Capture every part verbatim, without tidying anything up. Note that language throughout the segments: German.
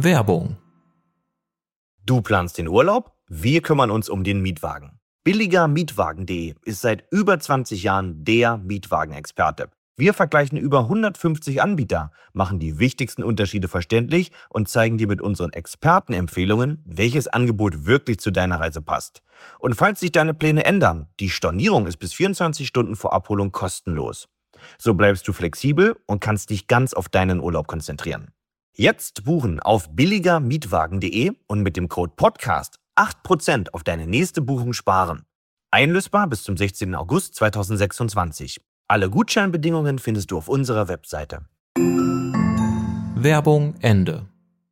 Werbung. Du planst den Urlaub? Wir kümmern uns um den Mietwagen. billiger mietwagen punkt de ist seit über zwanzig Jahren der Mietwagenexperte. Wir vergleichen über hundertfünfzig Anbieter, machen die wichtigsten Unterschiede verständlich und zeigen dir mit unseren Expertenempfehlungen, welches Angebot wirklich zu deiner Reise passt. Und falls sich deine Pläne ändern, die Stornierung ist bis vierundzwanzig Stunden vor Abholung kostenlos. So bleibst du flexibel und kannst dich ganz auf deinen Urlaub konzentrieren. Jetzt buchen auf billiger mietwagen punkt de und mit dem Code Podcast acht Prozent auf deine nächste Buchung sparen. Einlösbar bis zum sechzehnten August zweitausendsechsundzwanzig. Alle Gutscheinbedingungen findest du auf unserer Webseite. Werbung Ende.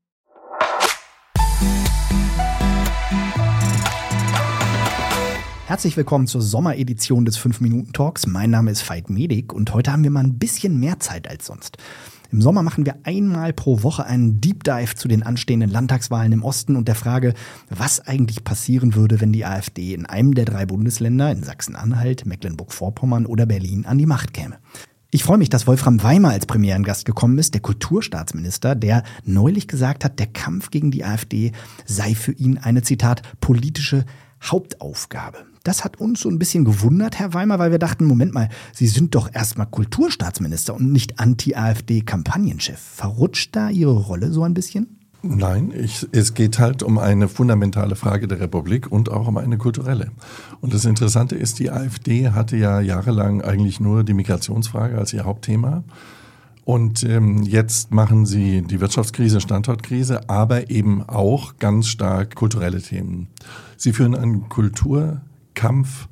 Herzlich willkommen zur Sommeredition des fünf Minuten Talks. Mein Name ist Veit Medik und heute haben wir mal ein bisschen mehr Zeit als sonst. Im Sommer machen wir einmal pro Woche einen Deep Dive zu den anstehenden Landtagswahlen im Osten und der Frage, was eigentlich passieren würde, wenn die AfD in einem der drei Bundesländer, in Sachsen-Anhalt, Mecklenburg-Vorpommern oder Berlin, an die Macht käme. Ich freue mich, dass Wolfram Weimer als Premierengast gekommen ist, der Kulturstaatsminister, der neulich gesagt hat, der Kampf gegen die AfD sei für ihn eine, Zitat, politische Hauptaufgabe. Das hat uns so ein bisschen gewundert, Herr Weimer, weil wir dachten, Moment mal, Sie sind doch erstmal Kulturstaatsminister und nicht Anti-AfD-Kampagnenchef. Verrutscht da Ihre Rolle so ein bisschen? Nein, ich, es geht halt um eine fundamentale Frage der Republik und auch um eine kulturelle. Und das Interessante ist, die AfD hatte ja jahrelang eigentlich nur die Migrationsfrage als ihr Hauptthema. Und ähm, jetzt machen sie die Wirtschaftskrise, Standortkrise, aber eben auch ganz stark kulturelle Themen. Sie führen einen Kulturkampf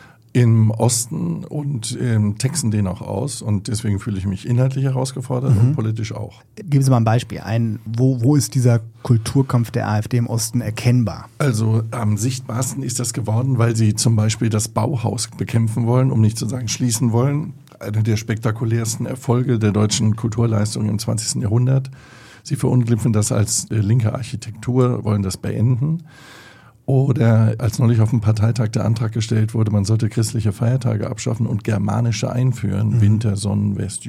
im Osten und ähm, texten den auch aus. Und deswegen fühle ich mich inhaltlich herausgefordert mhm. und politisch auch. Geben Sie mal ein Beispiel ein. Wo, wo ist dieser Kulturkampf der AfD im Osten erkennbar? Also am sichtbarsten ist das geworden, weil sie zum Beispiel das Bauhaus bekämpfen wollen, um nicht zu sagen schließen wollen. Einer der spektakulärsten Erfolge der deutschen Kulturleistung im zwanzigsten Jahrhundert. Sie verunglimpfen das als äh, linke Architektur, wollen das beenden. Oder als neulich auf dem Parteitag der Antrag gestellt wurde, man sollte christliche Feiertage abschaffen und germanische einführen, mhm. Winter, Sonnenwest,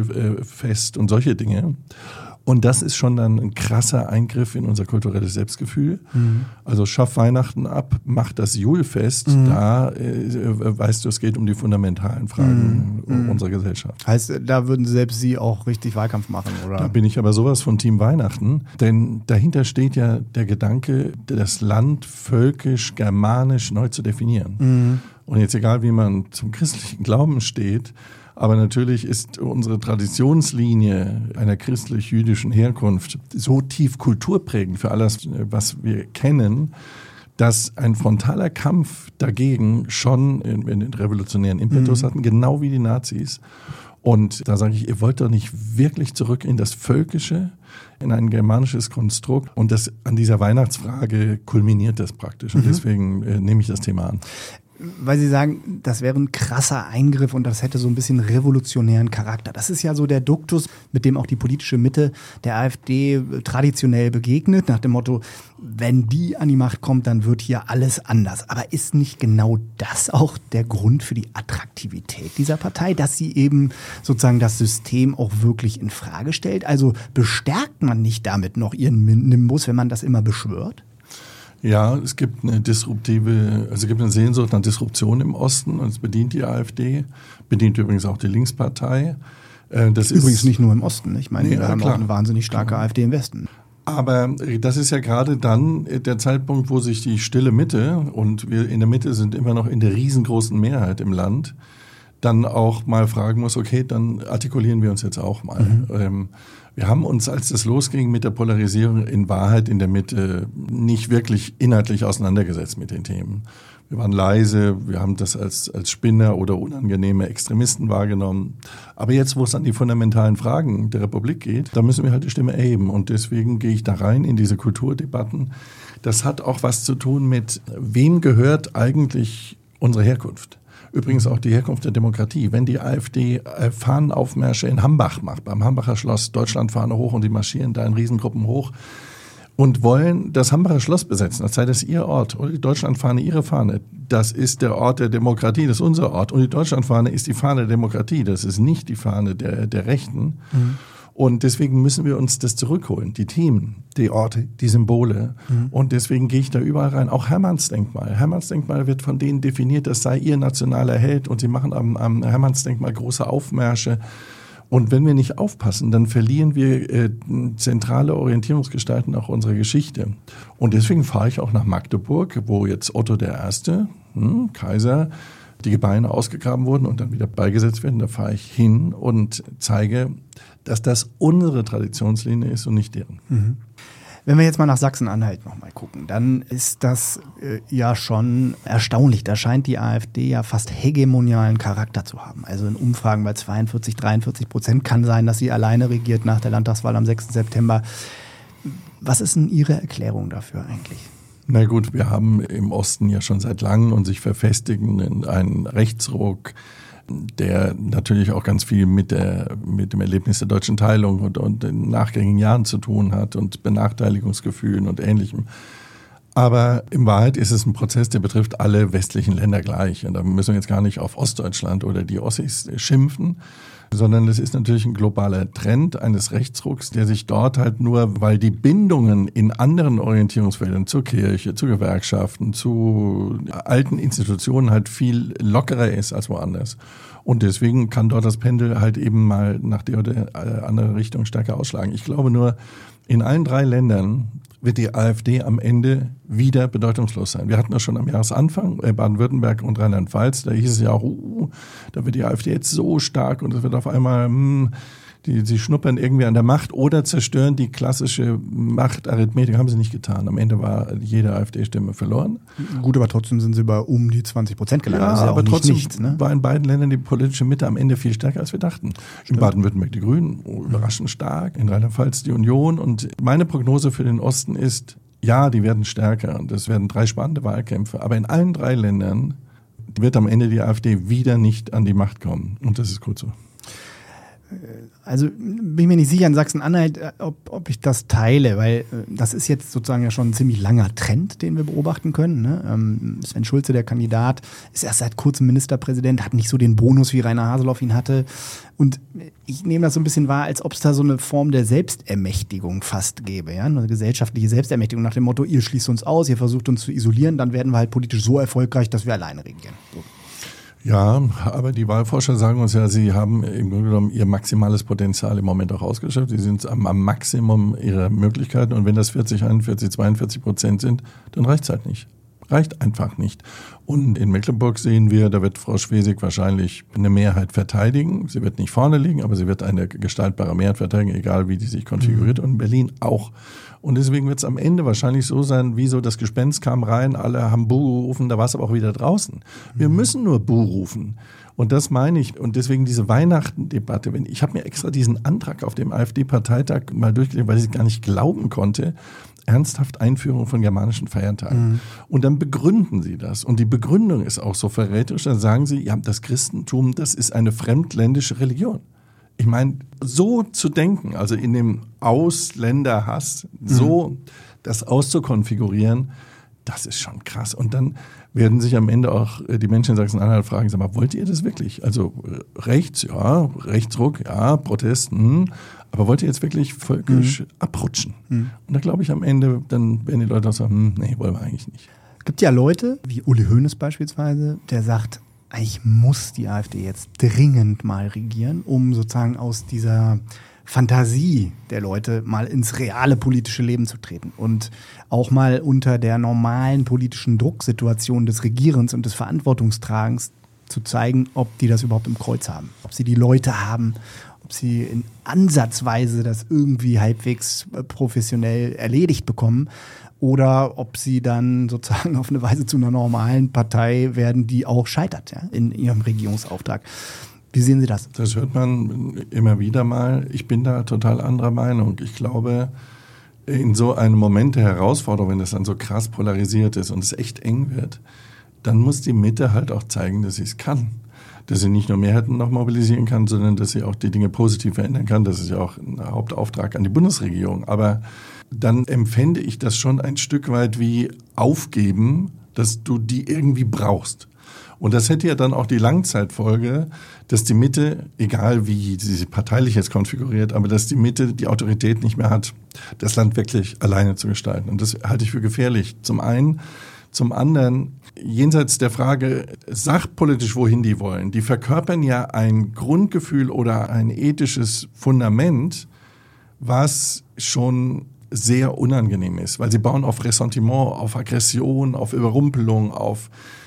Julfest und solche Dinge. Und das ist schon dann ein krasser Eingriff in unser kulturelles Selbstgefühl. Mhm. Also schaff Weihnachten ab, mach das Julfest, mhm. da äh, weißt du, es geht um die fundamentalen Fragen mhm. unserer Gesellschaft. Heißt, da würden selbst Sie auch richtig Wahlkampf machen, oder? Da bin ich aber sowas von Team Weihnachten, denn dahinter steht ja der Gedanke, das Land völkisch, germanisch neu zu definieren. Mhm. Und jetzt egal, wie man zum christlichen Glauben steht, aber natürlich ist unsere Traditionslinie einer christlich-jüdischen Herkunft so tief kulturprägend für alles, was wir kennen, dass ein frontaler Kampf dagegen schon einen revolutionären Impetus mhm. hatten, genau wie die Nazis. Und da sage ich, ihr wollt doch nicht wirklich zurück in das Völkische, in ein germanisches Konstrukt. Und das an dieser Weihnachtsfrage kulminiert das praktisch. Und mhm. deswegen äh, nehme ich das Thema an. Weil Sie sagen, das wäre ein krasser Eingriff und das hätte so ein bisschen revolutionären Charakter. Das ist ja so der Duktus, mit dem auch die politische Mitte der AfD traditionell begegnet, nach dem Motto, wenn die an die Macht kommt, dann wird hier alles anders. Aber ist nicht genau das auch der Grund für die Attraktivität dieser Partei, dass sie eben sozusagen das System auch wirklich in Frage stellt? Also bestärkt man nicht damit noch ihren Nimbus, wenn man das immer beschwört? Ja, es gibt eine disruptive, also es gibt eine Sehnsucht nach Disruption im Osten und es bedient die AfD, bedient übrigens auch die Linkspartei. Das übrigens ist, nicht nur im Osten, ich meine, nee, wir haben klar. auch eine wahnsinnig starke Klar. AfD im Westen. Aber das ist ja gerade dann der Zeitpunkt, wo sich die stille Mitte, und wir in der Mitte sind immer noch in der riesengroßen Mehrheit im Land, dann auch mal fragen muss, okay, dann artikulieren wir uns jetzt auch mal. Mhm. Ähm, wir haben uns, als das losging mit der Polarisierung, in Wahrheit in der Mitte nicht wirklich inhaltlich auseinandergesetzt mit den Themen. Wir waren leise, wir haben das als, als Spinner oder unangenehme Extremisten wahrgenommen. Aber jetzt, wo es an die fundamentalen Fragen der Republik geht, da müssen wir halt die Stimme erheben. Und deswegen gehe ich da rein in diese Kulturdebatten. Das hat auch was zu tun mit, wem gehört eigentlich unsere Herkunft? Übrigens auch die Herkunft der Demokratie. Wenn die AfD Fahnenaufmärsche in Hambach macht, beim Hambacher Schloss, Deutschlandfahne hoch und die marschieren da in Riesengruppen hoch und wollen das Hambacher Schloss besetzen, als sei das ihr Ort, oder die Deutschlandfahne ihre Fahne. Das ist der Ort der Demokratie, das ist unser Ort. Und die Deutschlandfahne ist die Fahne der Demokratie, das ist nicht die Fahne der, der Rechten. Mhm. Und deswegen müssen wir uns das zurückholen, die Themen, die Orte, die Symbole. Mhm. Und deswegen gehe ich da überall rein. Auch Hermannsdenkmal. Hermannsdenkmal wird von denen definiert, das sei ihr nationaler Held. Und sie machen am, am Hermannsdenkmal große Aufmärsche. Und wenn wir nicht aufpassen, dann verlieren wir äh, zentrale Orientierungsgestalten auch unserer Geschichte. Und deswegen fahre ich auch nach Magdeburg, wo jetzt Otto der Erste, hm, Kaiser, die Gebeine ausgegraben wurden und dann wieder beigesetzt werden. Da fahre ich hin und zeige, dass das unsere Traditionslinie ist und nicht deren. Mhm. Wenn wir jetzt mal nach Sachsen-Anhalt nochmal gucken, dann ist das äh, ja schon erstaunlich. Da scheint die AfD ja fast hegemonialen Charakter zu haben. Also in Umfragen bei zweiundvierzig, dreiundvierzig Prozent kann sein, dass sie alleine regiert nach der Landtagswahl am sechsten September. Was ist denn Ihre Erklärung dafür eigentlich? Na gut, wir haben im Osten ja schon seit langem und sich verfestigenden einen Rechtsruck, der natürlich auch ganz viel mit der mit dem Erlebnis der deutschen Teilung und, und den nachgängigen Jahren zu tun hat und Benachteiligungsgefühlen und Ähnlichem. Aber in Wahrheit ist es ein Prozess, der betrifft alle westlichen Länder gleich. Und da müssen wir jetzt gar nicht auf Ostdeutschland oder die Ossis schimpfen, sondern es ist natürlich ein globaler Trend eines Rechtsrucks, der sich dort halt nur, weil die Bindungen in anderen Orientierungsfeldern zur Kirche, zu Gewerkschaften, zu alten Institutionen halt viel lockerer ist als woanders. Und deswegen kann dort das Pendel halt eben mal nach der oder andere Richtung stärker ausschlagen. Ich glaube nur, in allen drei Ländern wird die AfD am Ende wieder bedeutungslos sein. Wir hatten das schon am Jahresanfang, äh, Baden-Württemberg und Rheinland-Pfalz, da hieß es ja auch, uh, da wird die AfD jetzt so stark und es wird auf einmal, hm, die, sie schnuppern irgendwie an der Macht oder zerstören die klassische Machtarithmetik. Haben sie nicht getan. Am Ende war jede AfD-Stimme verloren. Gut, aber trotzdem sind sie bei um die zwanzig Prozent gelandet. Ja, das ist ja aber auch nicht trotzdem nichts, ne? war in beiden Ländern die politische Mitte am Ende viel stärker, als wir dachten. Stimmt. In Baden-Württemberg die Grünen, oh, überraschend stark. In Rheinland-Pfalz die Union. Und meine Prognose für den Osten ist, ja, die werden stärker. Und es werden drei spannende Wahlkämpfe. Aber in allen drei Ländern wird am Ende die AfD wieder nicht an die Macht kommen. Und das ist gut so. Also bin ich mir nicht sicher in Sachsen-Anhalt, ob, ob ich das teile, weil das ist jetzt sozusagen ja schon ein ziemlich langer Trend, den wir beobachten können. Ne? Ähm, Sven Schulze, der Kandidat, ist erst seit kurzem Ministerpräsident, hat nicht so den Bonus, wie Rainer Haseloff ihn hatte. Und ich nehme das so ein bisschen wahr, als ob es da so eine Form der Selbstermächtigung fast gäbe. Ja? Eine gesellschaftliche Selbstermächtigung nach dem Motto, ihr schließt uns aus, ihr versucht uns zu isolieren, dann werden wir halt politisch so erfolgreich, dass wir alleine regieren. So. Ja, aber die Wahlforscher sagen uns ja, sie haben im Grunde genommen ihr maximales Potenzial im Moment auch ausgeschöpft. Sie sind am, am Maximum ihrer Möglichkeiten und wenn das vierzig, einundvierzig, zweiundvierzig Prozent sind, dann reicht's halt nicht. Reicht einfach nicht. Und in Mecklenburg sehen wir, da wird Frau Schwesig wahrscheinlich eine Mehrheit verteidigen. Sie wird nicht vorne liegen, aber sie wird eine gestaltbare Mehrheit verteidigen, egal wie die sich konfiguriert. Und in Berlin auch. Und deswegen wird es am Ende wahrscheinlich so sein, wie so das Gespenst kam rein, alle haben Buh gerufen, da war es aber auch wieder draußen. Wir müssen nur Buh rufen. Und das meine ich. Und deswegen diese Weihnachten-Debatte. Ich habe mir extra diesen Antrag auf dem AfD-Parteitag mal durchgelesen, weil ich gar nicht glauben konnte. Ernsthaft Einführung von germanischen Feiertagen. Mhm. Und dann begründen sie das. Und die Begründung ist auch so verräterisch. Dann sagen sie, ja, das Christentum, das ist eine fremdländische Religion. Ich meine, so zu denken, also in dem Ausländerhass, so mhm. das auszukonfigurieren, das ist schon krass. Und dann werden sich am Ende auch die Menschen in Sachsen-Anhalt fragen, sag mal, wollt ihr das wirklich? Also rechts, ja, Rechtsruck, ja, Protest, hm, aber wollt ihr jetzt wirklich völkisch mhm. abrutschen? Mhm. Und da glaube ich am Ende, dann werden die Leute auch sagen, hm, nee, wollen wir eigentlich nicht. Es gibt ja Leute, wie Uli Hoeneß beispielsweise, der sagt, eigentlich muss die AfD jetzt dringend mal regieren, um sozusagen aus dieser Fantasie der Leute mal ins reale politische Leben zu treten und auch mal unter der normalen politischen Drucksituation des Regierens und des Verantwortungstragens zu zeigen, ob die das überhaupt im Kreuz haben, ob sie die Leute haben, ob sie in Ansatzweise das irgendwie halbwegs professionell erledigt bekommen oder ob sie dann sozusagen auf eine Weise zu einer normalen Partei werden, die auch scheitert, ja, in ihrem Regierungsauftrag. Wie sehen Sie das? Das hört man immer wieder mal. Ich bin da total anderer Meinung. Ich glaube, in so einem Moment der Herausforderung, wenn das dann so krass polarisiert ist und es echt eng wird, dann muss die Mitte halt auch zeigen, dass sie es kann. Dass sie nicht nur Mehrheiten noch mobilisieren kann, sondern dass sie auch die Dinge positiv verändern kann. Das ist ja auch ein Hauptauftrag an die Bundesregierung. Aber dann empfände ich das schon ein Stück weit wie aufgeben, dass du die irgendwie brauchst. Und das hätte ja dann auch die Langzeitfolge, dass die Mitte, egal wie sie sich parteilich jetzt konfiguriert, aber dass die Mitte die Autorität nicht mehr hat, das Land wirklich alleine zu gestalten. Und das halte ich für gefährlich. Zum einen. Zum anderen, jenseits der Frage sachpolitisch, wohin die wollen, die verkörpern ja ein Grundgefühl oder ein ethisches Fundament, was schon sehr unangenehm ist, weil sie bauen auf Ressentiment, auf Aggression, auf Überrumpelung, auf,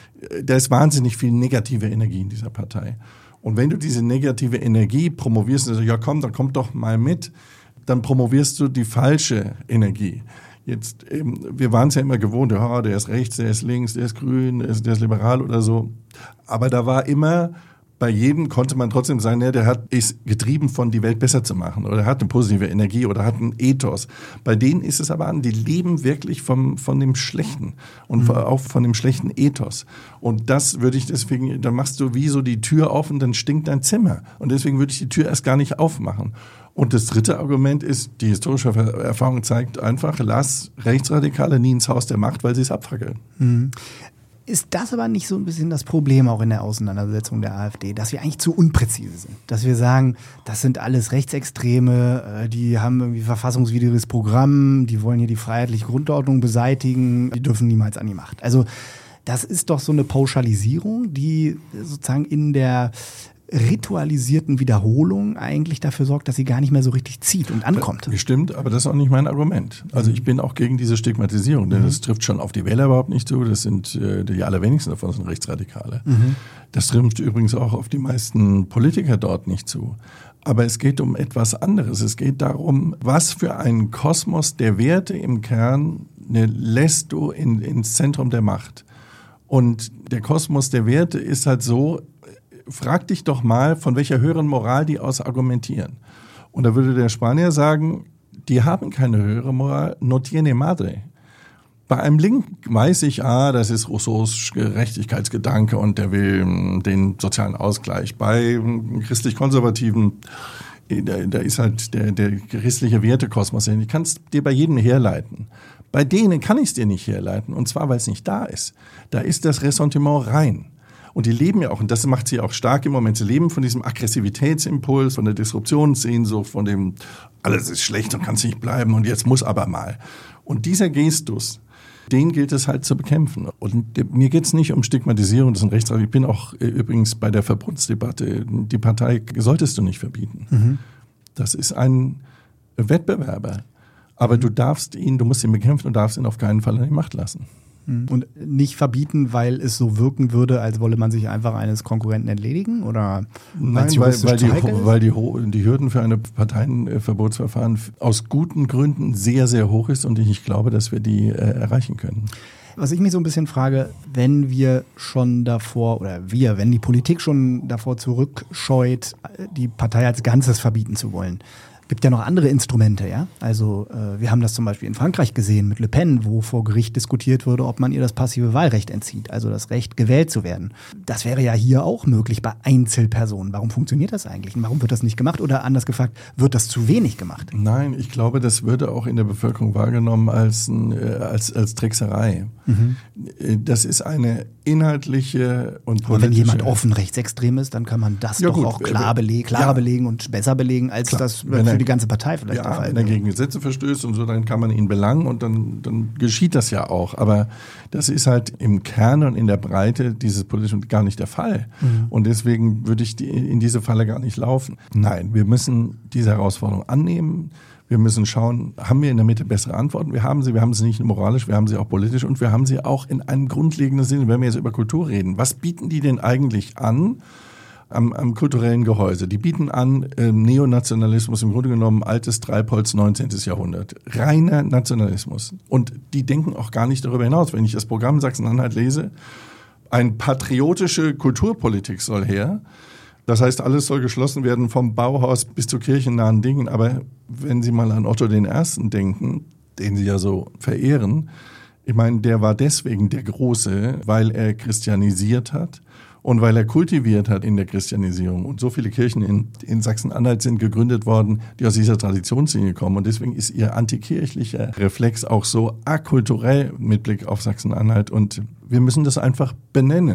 da ist wahnsinnig viel negative Energie in dieser Partei. Und wenn du diese negative Energie promovierst und sagst, ja komm, dann komm doch mal mit, dann promovierst du die falsche Energie. Jetzt, eben, wir waren es ja immer gewohnt, ja, der ist rechts, der ist links, der ist grün, der ist, der ist liberal oder so. Aber da war immer, bei jedem konnte man trotzdem sagen, ja, der hat, ist getrieben von, die Welt besser zu machen oder hat eine positive Energie oder hat einen Ethos. Bei denen ist es aber an, die leben wirklich vom, von dem Schlechten und mhm. auch von dem schlechten Ethos. Und das würde ich deswegen, dann machst du wie so die Tür auf und dann stinkt dein Zimmer. Und deswegen würde ich die Tür erst gar nicht aufmachen. Und das dritte Argument ist, die historische Erfahrung zeigt einfach, lass Rechtsradikale nie ins Haus der Macht, weil sie es abfackeln. Mhm. Ist das aber nicht so ein bisschen das Problem auch in der Auseinandersetzung der AfD, dass wir eigentlich zu unpräzise sind? Dass wir sagen, das sind alles Rechtsextreme, die haben irgendwie verfassungswidriges Programm, die wollen hier die freiheitliche Grundordnung beseitigen, die dürfen niemals an die Macht. Also das ist doch so eine Pauschalisierung, die sozusagen in der ritualisierten Wiederholung eigentlich dafür sorgt, dass sie gar nicht mehr so richtig zieht und ankommt. Das stimmt, aber das ist auch nicht mein Argument. Also ich bin auch gegen diese Stigmatisierung, denn mhm. das trifft schon auf die Wähler überhaupt nicht zu. Das sind äh, die allerwenigsten davon sind Rechtsradikale. Mhm. Das trifft übrigens auch auf die meisten Politiker dort nicht zu. Aber es geht um etwas anderes. Es geht darum, was für einen Kosmos der Werte im Kern ne, lässt du in, ins Zentrum der Macht. Und der Kosmos der Werte ist halt so, frag dich doch mal, von welcher höheren Moral die aus argumentieren. Und da würde der Spanier sagen, die haben keine höhere Moral, no tiene madre. Bei einem Linken weiß ich, ah, das ist Rousseaus Gerechtigkeitsgedanke und der will den sozialen Ausgleich. Bei christlich-konservativen, da, da ist halt der, der christliche Wertekosmos. Ich kann es dir bei jedem herleiten. Bei denen kann ich es dir nicht herleiten, und zwar, weil es nicht da ist. Da ist das Ressentiment rein. Und die leben ja auch, und das macht sie auch stark im Moment, sie leben von diesem Aggressivitätsimpuls, von der Disruptionssehnsucht, von dem, alles ist schlecht und kann es nicht bleiben und jetzt muss aber mal. Und dieser Gestus, den gilt es halt zu bekämpfen. Und mir geht es nicht um Stigmatisierung, das ist ein Rechtsradikal. Ich bin auch äh, übrigens bei der Verbotsdebatte, die Partei solltest du nicht verbieten. Mhm. Das ist ein Wettbewerber. Aber du darfst ihn, du musst ihn bekämpfen und darfst ihn auf keinen Fall an die Macht lassen. Und nicht verbieten, weil es so wirken würde, als wolle man sich einfach eines Konkurrenten entledigen? Oder Nein, weil, weil, die, weil die, die Hürden für ein Parteienverbotsverfahren aus guten Gründen sehr, sehr hoch ist und ich glaube, dass wir die äh, erreichen können. Was ich mich so ein bisschen frage, wenn wir schon davor, oder wir, wenn die Politik schon davor zurückscheut, die Partei als Ganzes verbieten zu wollen, gibt ja noch andere Instrumente, ja. Also äh, wir haben das zum Beispiel in Frankreich gesehen mit Le Pen, wo vor Gericht diskutiert wurde, ob man ihr das passive Wahlrecht entzieht, also das Recht, gewählt zu werden. Das wäre ja hier auch möglich bei Einzelpersonen. Warum funktioniert das eigentlich? Und warum wird das nicht gemacht? Oder anders gefragt, wird das zu wenig gemacht? Nein, ich glaube, das würde auch in der Bevölkerung wahrgenommen als, äh, als, als Trickserei. Mhm. Das ist eine inhaltliche und politische... Aber wenn jemand offen rechtsextrem ist, dann kann man das ja, doch gut, auch klar belegen, klarer ja. belegen und besser belegen, als klar, das für er, die ganze Partei vielleicht ja, der Fall. Wenn er gegen Gesetze verstößt und so, dann kann man ihn belangen und dann, dann geschieht das ja auch. Aber das ist halt im Kern und in der Breite dieses Politischen gar nicht der Fall. Mhm. Und deswegen würde ich die, in diese Falle gar nicht laufen. Nein, wir müssen diese Herausforderung annehmen. Wir müssen schauen, haben wir in der Mitte bessere Antworten? Wir haben sie, wir haben sie nicht nur moralisch, wir haben sie auch politisch und wir haben sie auch in einem grundlegenden Sinne, wenn wir jetzt über Kultur reden. Was bieten die denn eigentlich an am, am kulturellen Gehäuse? Die bieten an äh, Neonationalismus, im Grunde genommen altes Treibholz, neunzehnten. Jahrhundert. Reiner Nationalismus. Und die denken auch gar nicht darüber hinaus. Wenn ich das Programm Sachsen-Anhalt lese, eine patriotische Kulturpolitik soll her. Das heißt, alles soll geschlossen werden, vom Bauhaus bis zu kirchennahen Dingen. Aber wenn Sie mal an Otto den Ersten denken, den Sie ja so verehren, ich meine, der war deswegen der Große, weil er christianisiert hat und weil er kultiviert hat in der Christianisierung. Und so viele Kirchen in, in Sachsen-Anhalt sind gegründet worden, die aus dieser Traditionslinie kommen. Und deswegen ist ihr antikirchlicher Reflex auch so akulturell mit Blick auf Sachsen-Anhalt. Und wir müssen das einfach benennen.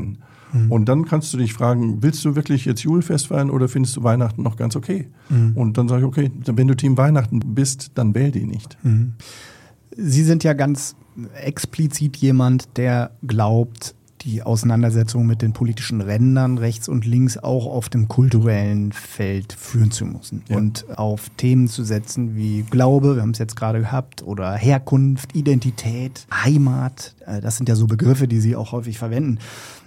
Mhm. Und dann kannst du dich fragen, willst du wirklich jetzt Julfest feiern oder findest du Weihnachten noch ganz okay? Mhm. Und dann sage ich, okay, wenn du Team Weihnachten bist, dann wähl die nicht. Mhm. Sie sind ja ganz explizit jemand, der glaubt, die Auseinandersetzung mit den politischen Rändern rechts und links auch auf dem kulturellen Feld führen zu müssen. Ja. Und auf Themen zu setzen wie Glaube, wir haben es jetzt gerade gehabt, oder Herkunft, Identität, Heimat. Das sind ja so Begriffe, die Sie auch häufig verwenden.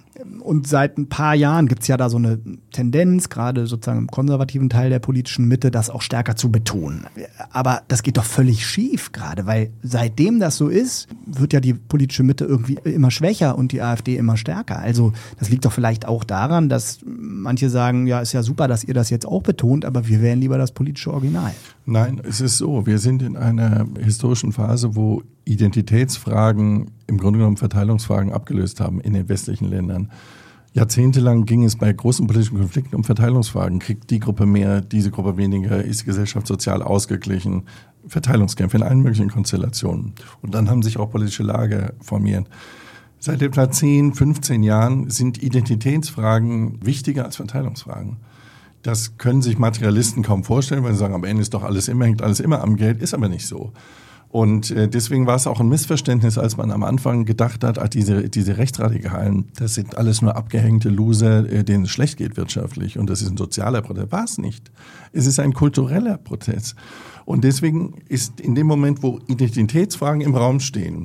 Und seit ein paar Jahren gibt es ja da so eine Tendenz, gerade sozusagen im konservativen Teil der politischen Mitte, das auch stärker zu betonen. Aber das geht doch völlig schief gerade, weil seitdem das so ist, wird ja die politische Mitte irgendwie immer schwächer und die AfD immer stärker. Also das liegt doch vielleicht auch daran, dass manche sagen, ja, ist ja super, dass ihr das jetzt auch betont, aber wir wählen lieber das politische Original. Nein, es ist so, wir sind in einer historischen Phase, wo Identitätsfragen im Grunde genommen Verteilungsfragen abgelöst haben in den westlichen Ländern. Jahrzehntelang ging es bei großen politischen Konflikten um Verteilungsfragen. Kriegt die Gruppe mehr, diese Gruppe weniger, ist die Gesellschaft sozial ausgeglichen? Verteilungskämpfe in allen möglichen Konstellationen. Und dann haben sich auch politische Lager formiert. Seit etwa zehn, fünfzehn Jahren sind Identitätsfragen wichtiger als Verteilungsfragen. Das können sich Materialisten kaum vorstellen, weil sie sagen, am Ende ist doch alles immer, hängt alles immer am Geld, ist aber nicht so. Und äh, deswegen war es auch ein Missverständnis, als man am Anfang gedacht hat, ach, diese, diese Rechtsradikalen, das sind alles nur abgehängte Loser, äh, denen es schlecht geht wirtschaftlich und das ist ein sozialer Prozess. War es nicht. Es ist ein kultureller Prozess. Und deswegen ist in dem Moment, wo Identitätsfragen im Raum stehen,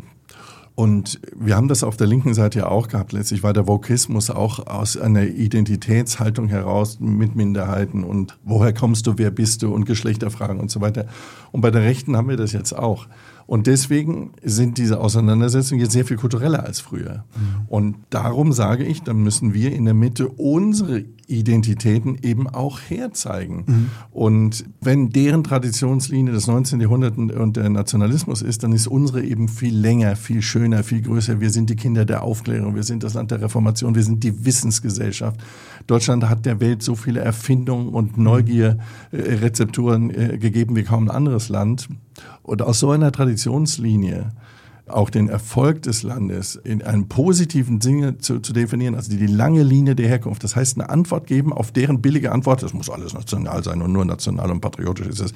und wir haben das auf der linken Seite ja auch gehabt. Letztlich war der Wokismus auch aus einer Identitätshaltung heraus mit Minderheiten und woher kommst du, wer bist du und Geschlechterfragen und so weiter. Und bei der Rechten haben wir das jetzt auch. Und deswegen sind diese Auseinandersetzungen jetzt sehr viel kultureller als früher. Mhm. Und darum sage ich, dann müssen wir in der Mitte unsere Identitäten eben auch herzeigen. Mhm. Und wenn deren Traditionslinie das neunzehnten Jahrhundert und der Nationalismus ist, dann ist unsere eben viel länger, viel schöner, viel größer. Wir sind die Kinder der Aufklärung, wir sind das Land der Reformation, wir sind die Wissensgesellschaft. Deutschland hat der Welt so viele Erfindungen und Neugierrezepturen äh, gegeben wie kaum ein anderes Land. Und aus so einer Traditionslinie auch den Erfolg des Landes in einem positiven Sinne zu, zu definieren, also die, die lange Linie der Herkunft. Das heißt, eine Antwort geben auf deren billige Antwort, das muss alles national sein und nur national und patriotisch ist es.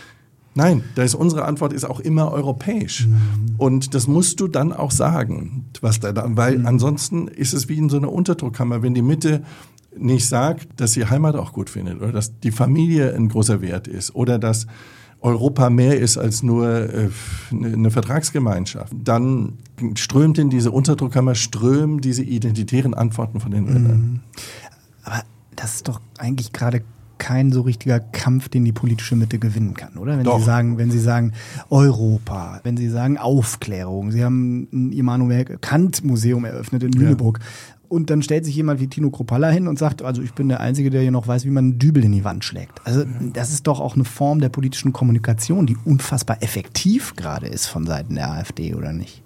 Nein, da ist unsere Antwort ist auch immer europäisch. Mhm. Und das musst du dann auch sagen, was da, weil mhm. ansonsten ist es wie in so einer Unterdruckkammer, wenn die Mitte nicht sagt, dass sie Heimat auch gut findet oder dass die Familie ein großer Wert ist oder dass Europa mehr ist als nur äh, eine Vertragsgemeinschaft, dann strömt in diese Unterdruckkammer, strömen diese identitären Antworten von den Ländern. Mhm. Aber das ist doch eigentlich gerade kein so richtiger Kampf, den die politische Mitte gewinnen kann, oder? Wenn Doch. Sie sagen, wenn Sie sagen Europa, wenn Sie sagen Aufklärung, Sie haben ein Immanuel Kant Museum eröffnet in Lüneburg. Ja. Und dann stellt sich jemand wie Tino Kruppalla hin und sagt, also ich bin der Einzige, der hier noch weiß, wie man einen Dübel in die Wand schlägt. Also das ist doch auch eine Form der politischen Kommunikation, die unfassbar effektiv gerade ist von Seiten der AfD, oder nicht?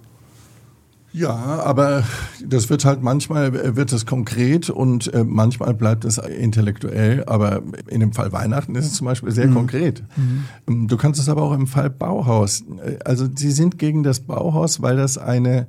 Ja, aber das wird halt manchmal wird es konkret und äh, manchmal bleibt es intellektuell, aber in dem Fall Weihnachten ist es zum Beispiel sehr mhm. konkret. Mhm. Du kannst es aber auch im Fall Bauhaus. Also sie sind gegen das Bauhaus, weil das eine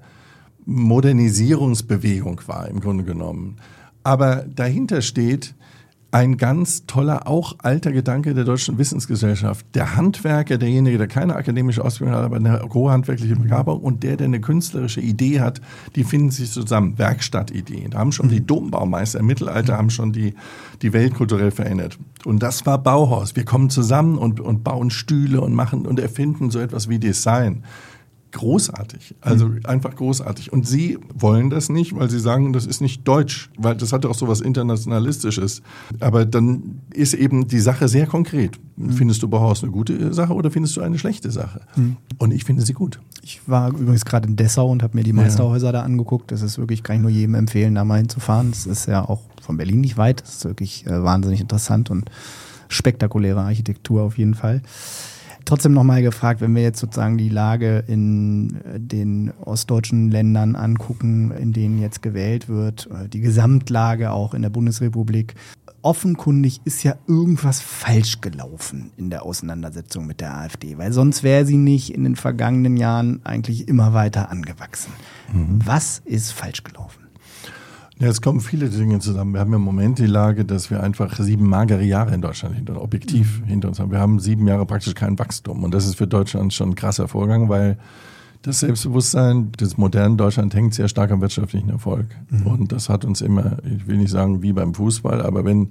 Modernisierungsbewegung war im Grunde genommen. Aber dahinter steht ein ganz toller, auch alter Gedanke der deutschen Wissensgesellschaft. Der Handwerker, derjenige, der keine akademische Ausbildung hat, aber eine hohe handwerkliche Begabung und der, der eine künstlerische Idee hat, die finden sich zusammen. Werkstattideen. Da haben schon die Dombaumeister im Mittelalter haben schon die, die Welt kulturell verändert. Und das war Bauhaus. Wir kommen zusammen und, und bauen Stühle und machen und erfinden so etwas wie Design. Großartig, also mhm. einfach großartig. Und sie wollen das nicht, weil sie sagen, das ist nicht deutsch, weil das hat auch so was Internationalistisches. Aber dann ist eben die Sache sehr konkret. Mhm. Findest du Bauhaus eine gute Sache oder findest du eine schlechte Sache? Mhm. Und ich finde sie gut. Ich war übrigens gerade in Dessau und habe mir die Meisterhäuser ja. da angeguckt. Das ist wirklich, kann ich nur jedem empfehlen, da mal hinzufahren. Das ist ja auch von Berlin nicht weit. Das ist wirklich äh, wahnsinnig interessant und spektakuläre Architektur auf jeden Fall. Trotzdem nochmal gefragt, wenn wir jetzt sozusagen die Lage in den ostdeutschen Ländern angucken, in denen jetzt gewählt wird, die Gesamtlage auch in der Bundesrepublik. Offenkundig ist ja irgendwas falsch gelaufen in der Auseinandersetzung mit der AfD, weil sonst wäre sie nicht in den vergangenen Jahren eigentlich immer weiter angewachsen. Mhm. Was ist falsch gelaufen? Ja, es kommen viele Dinge zusammen. Wir haben im Moment die Lage, dass wir einfach sieben magere Jahre in Deutschland hinter, objektiv mhm. hinter uns haben. Wir haben sieben Jahre praktisch kein Wachstum. Und das ist für Deutschland schon ein krasser Vorgang, weil das Selbstbewusstsein des modernen Deutschland hängt sehr stark am wirtschaftlichen Erfolg. Mhm. Und das hat uns immer, ich will nicht sagen wie beim Fußball, aber wenn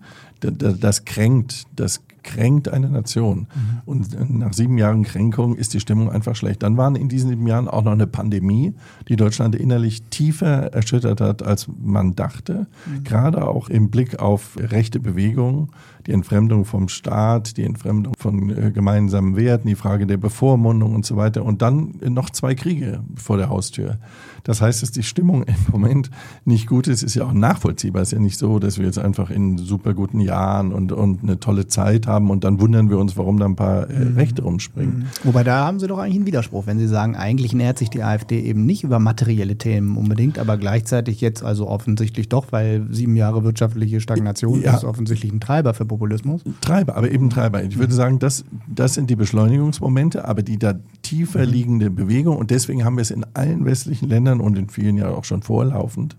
das kränkt, das kränkt eine Nation. Mhm. Und nach sieben Jahren Kränkung ist die Stimmung einfach schlecht. Dann waren in diesen sieben Jahren auch noch eine Pandemie, die Deutschland innerlich tiefer erschüttert hat, als man dachte. Mhm. Gerade auch im Blick auf rechte Bewegungen, die Entfremdung vom Staat, die Entfremdung von äh, gemeinsamen Werten, die Frage der Bevormundung und so weiter. Und dann noch zwei Kriege vor der Haustür. Das heißt, dass die Stimmung im Moment nicht gut ist, ist ja auch nachvollziehbar. Es ist ja nicht so, dass wir jetzt einfach in super guten Jahren und, und eine tolle Zeit haben und dann wundern wir uns, warum da ein paar äh, Rechte rumspringen. Mhm. Wobei da haben Sie doch eigentlich einen Widerspruch, wenn Sie sagen, eigentlich nähert sich die AfD eben nicht über materielle Themen unbedingt, aber gleichzeitig jetzt also offensichtlich doch, weil sieben Jahre wirtschaftliche Stagnation ja. ist offensichtlich ein Treiber für Populismus. Treiber, aber eben Treiber. Ich würde sagen, das, das sind die Beschleunigungsmomente, aber die da tiefer liegende Bewegung und deswegen haben wir es in allen westlichen Ländern und in vielen ja auch schon vorlaufend.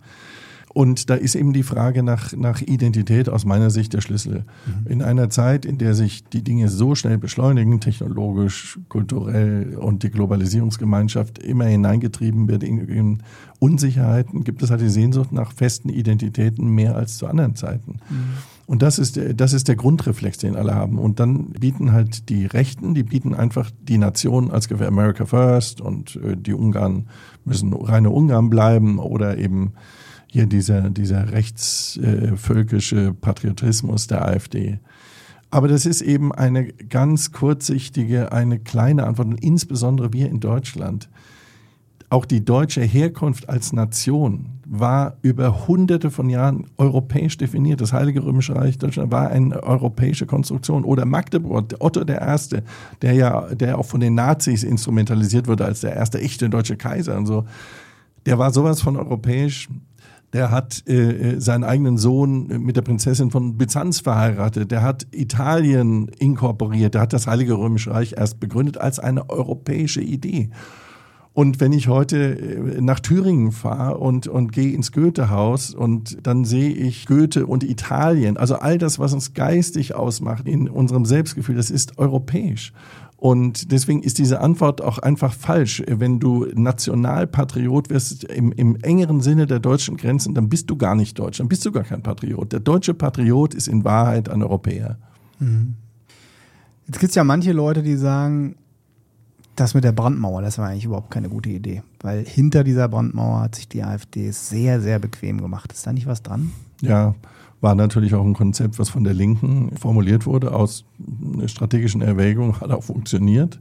Und da ist eben die Frage nach, nach Identität aus meiner Sicht der Schlüssel. Mhm. In einer Zeit, in der sich die Dinge so schnell beschleunigen, technologisch, kulturell und die Globalisierungsgemeinschaft immer hineingetrieben wird in, in Unsicherheiten, gibt es halt die Sehnsucht nach festen Identitäten mehr als zu anderen Zeiten. Mhm. Und das ist, der, das ist der Grundreflex, den alle haben. Und dann bieten halt die Rechten, die bieten einfach die Nation als America First und äh, die Ungarn müssen reine Ungarn bleiben oder eben hier dieser, dieser rechtsvölkische Patriotismus der AfD. Aber das ist eben eine ganz kurzsichtige, eine kleine Antwort und insbesondere wir in Deutschland. Auch die deutsche Herkunft als Nation war über hunderte von Jahren europäisch definiert. Das Heilige Römische Reich Deutschland war eine europäische Konstruktion. Oder Magdeburg, Otto der Erste, der ja der auch von den Nazis instrumentalisiert wurde als der erste echte deutsche Kaiser und so. Der war sowas von europäisch. Der hat äh, seinen eigenen Sohn mit der Prinzessin von Byzanz verheiratet. Der hat Italien inkorporiert. Der hat das Heilige Römische Reich erst begründet als eine europäische Idee. Und wenn ich heute nach Thüringen fahre und, und gehe ins Goethehaus und dann sehe ich Goethe und Italien, also all das, was uns geistig ausmacht in unserem Selbstgefühl, das ist europäisch. Und deswegen ist diese Antwort auch einfach falsch. Wenn du Nationalpatriot wirst im, im engeren Sinne der deutschen Grenzen, dann bist du gar nicht Deutsch, dann bist du gar kein Patriot. Der deutsche Patriot ist in Wahrheit ein Europäer. Mhm. Jetzt gibt es ja manche Leute, die sagen, das mit der Brandmauer, das war eigentlich überhaupt keine gute Idee. Weil hinter dieser Brandmauer hat sich die AfD sehr, sehr bequem gemacht. Ist da nicht was dran? Ja, war natürlich auch ein Konzept, was von der Linken formuliert wurde, aus strategischen Erwägungen, hat auch funktioniert.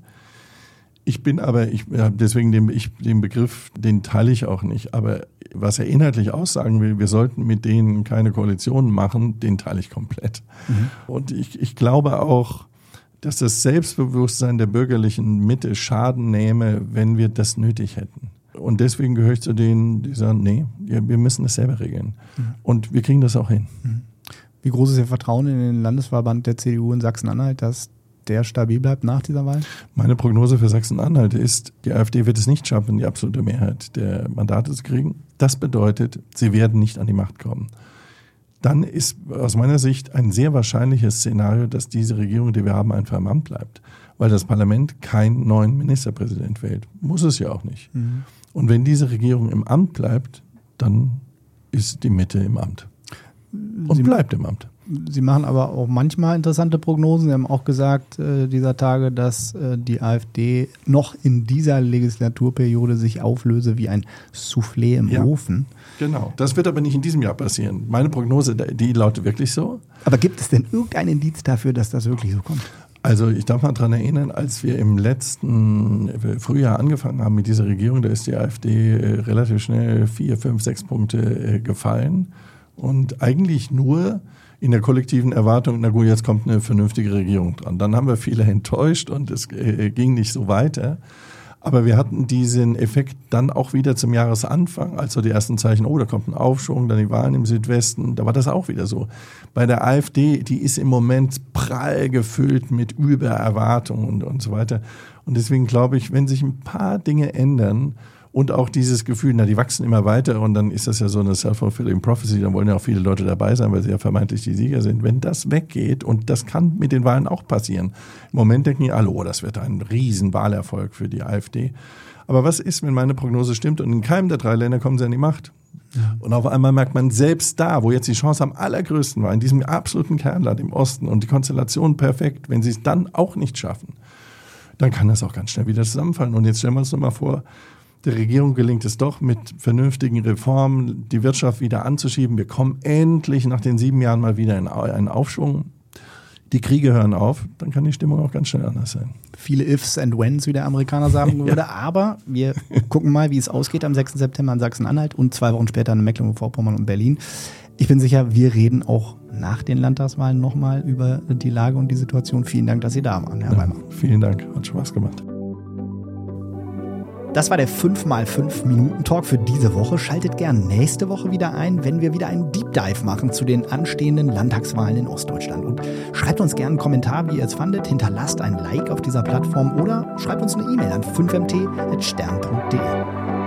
Ich bin aber, ich, deswegen den, ich, den Begriff, den teile ich auch nicht. Aber was er inhaltlich aussagen will, wir sollten mit denen keine Koalitionen machen, den teile ich komplett. Mhm. Und ich, ich glaube auch, dass das Selbstbewusstsein der bürgerlichen Mitte Schaden nähme, wenn wir das nötig hätten. Und deswegen gehöre ich zu denen, die sagen, nee, wir müssen das selber regeln. Mhm. Und wir kriegen das auch hin. Wie groß ist Ihr Vertrauen in den Landesverband der C D U in Sachsen-Anhalt, dass der stabil bleibt nach dieser Wahl? Meine Prognose für Sachsen-Anhalt ist, die AfD wird es nicht schaffen, die absolute Mehrheit der Mandate zu kriegen. Das bedeutet, sie werden nicht an die Macht kommen. Dann ist aus meiner Sicht ein sehr wahrscheinliches Szenario, dass diese Regierung, die wir haben, einfach im Amt bleibt. Weil das Parlament keinen neuen Ministerpräsident wählt. Muss es ja auch nicht. Mhm. Und wenn diese Regierung im Amt bleibt, dann ist die Mitte im Amt. Und Sie bleibt im Amt. Sie machen aber auch manchmal interessante Prognosen. Sie haben auch gesagt äh, dieser Tage, dass äh, die AfD noch in dieser Legislaturperiode sich auflöse wie ein Soufflé im ja, Ofen. Genau, das wird aber nicht in diesem Jahr passieren. Meine Prognose, die lautet wirklich so. Aber gibt es denn irgendein Indiz dafür, dass das wirklich so kommt? Also ich darf mal daran erinnern, als wir im letzten Frühjahr angefangen haben mit dieser Regierung, da ist die AfD relativ schnell vier, fünf, sechs Punkte gefallen. Und eigentlich nur in der kollektiven Erwartung, na gut, jetzt kommt eine vernünftige Regierung dran. Dann haben wir viele enttäuscht und es ging nicht so weiter. Aber wir hatten diesen Effekt dann auch wieder zum Jahresanfang, als so die ersten Zeichen, oh, da kommt ein Aufschwung, dann die Wahlen im Südwesten, da war das auch wieder so. Bei der AfD, die ist im Moment prall gefüllt mit Übererwartungen und, und so weiter. Und deswegen glaube ich, wenn sich ein paar Dinge ändern Und auch dieses Gefühl, na, die wachsen immer weiter und dann ist das ja so eine self-fulfilling prophecy, dann wollen ja auch viele Leute dabei sein, weil sie ja vermeintlich die Sieger sind. Wenn das weggeht, und das kann mit den Wahlen auch passieren, im Moment denken die alle, oh, das wird ein riesen Wahlerfolg für die AfD. Aber was ist, wenn meine Prognose stimmt und in keinem der drei Länder kommen sie an die Macht? Ja. Und auf einmal merkt man selbst da, wo jetzt die Chance am allergrößten war, in diesem absoluten Kernland im Osten und die Konstellation perfekt, wenn sie es dann auch nicht schaffen, dann kann das auch ganz schnell wieder zusammenfallen. Und jetzt stellen wir uns noch mal vor, der Regierung gelingt es doch, mit vernünftigen Reformen die Wirtschaft wieder anzuschieben. Wir kommen endlich nach den sieben Jahren mal wieder in einen Aufschwung. Die Kriege hören auf, dann kann die Stimmung auch ganz schnell anders sein. Viele Ifs and Whens, wie der Amerikaner sagen würde. Ja. Aber wir gucken mal, wie es ausgeht am sechsten September in Sachsen-Anhalt und zwei Wochen später in Mecklenburg-Vorpommern und Berlin. Ich bin sicher, wir reden auch nach den Landtagswahlen nochmal über die Lage und die Situation. Vielen Dank, dass Sie da waren, Herr ja, Weimar. Vielen Dank, hat Spaß gemacht. Das war der fünf mal fünf Minuten Talk für diese Woche. Schaltet gern nächste Woche wieder ein, wenn wir wieder einen Deep Dive machen zu den anstehenden Landtagswahlen in Ostdeutschland. Und schreibt uns gerne einen Kommentar, wie ihr es fandet. Hinterlasst ein Like auf dieser Plattform oder schreibt uns eine E-Mail an fünf m t at stern punkt d e.